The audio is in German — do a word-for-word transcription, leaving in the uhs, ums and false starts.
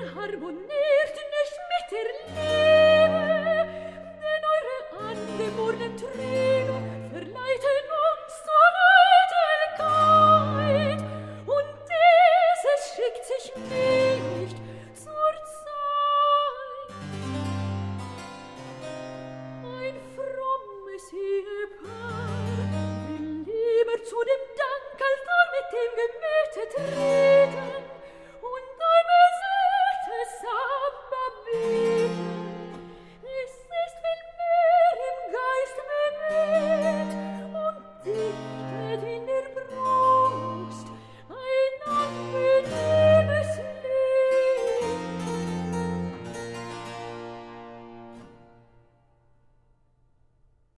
harmoniert nicht mit der Liebe, denn eure angeborenen Triebe verleiten uns zur Eitelkeit, und dieses schickt sich nicht